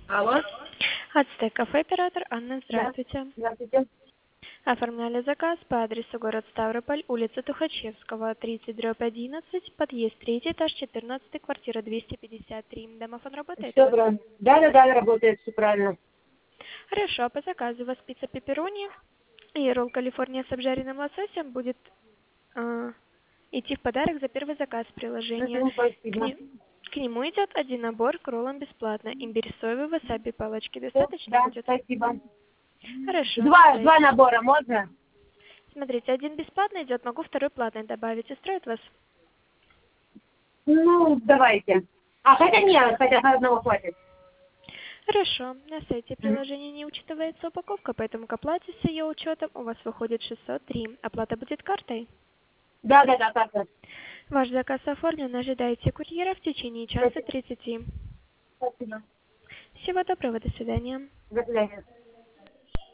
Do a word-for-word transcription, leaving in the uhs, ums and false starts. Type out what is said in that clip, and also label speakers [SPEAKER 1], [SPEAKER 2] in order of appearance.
[SPEAKER 1] Алло.
[SPEAKER 2] Ацтек кафе, оператор Анна,
[SPEAKER 1] Да.
[SPEAKER 2] здравствуйте.
[SPEAKER 1] Здравствуйте.
[SPEAKER 2] Оформляли заказ по адресу город Ставрополь, улица Тухачевского, тридцать дробь одиннадцать, подъезд третий этаж, четырнадцатый, квартира двести пятьдесят три. Домофон работает у
[SPEAKER 1] Все
[SPEAKER 2] вас?
[SPEAKER 1] правильно. Да, да, да, работает все правильно.
[SPEAKER 2] Хорошо, а по заказу у вас пицца пепперони и ролл Калифорния с обжаренным лососем будет а, идти в подарок за первый заказ приложения.
[SPEAKER 1] Мгм,
[SPEAKER 2] К,
[SPEAKER 1] спасибо.
[SPEAKER 2] не- к нему идет один набор к роллам бесплатно. Имбирь соевый, васаби палочки
[SPEAKER 1] Всё,
[SPEAKER 2] достаточно
[SPEAKER 1] да,
[SPEAKER 2] будет?
[SPEAKER 1] спасибо.
[SPEAKER 2] Хорошо,
[SPEAKER 1] Два, два
[SPEAKER 2] дайте.
[SPEAKER 1] набора можно?
[SPEAKER 2] Смотрите, один бесплатный идет, могу второй платный добавить. Устроит вас?
[SPEAKER 1] Ну, давайте. А, хотя нет, хотя одного хватит.
[SPEAKER 2] Хорошо. На сайте
[SPEAKER 1] Мгм.
[SPEAKER 2] приложения не учитывается упаковка, поэтому к оплате с ее учетом у вас выходит шестьсот три. Оплата будет картой.
[SPEAKER 1] Да, да, да, как-то.
[SPEAKER 2] Ваш заказ оформлен. Ожидайте курьера в течение часа
[SPEAKER 1] Спасибо.
[SPEAKER 2] тридцати.
[SPEAKER 1] Спасибо.
[SPEAKER 2] Всего доброго. До свидания.
[SPEAKER 1] До свидания.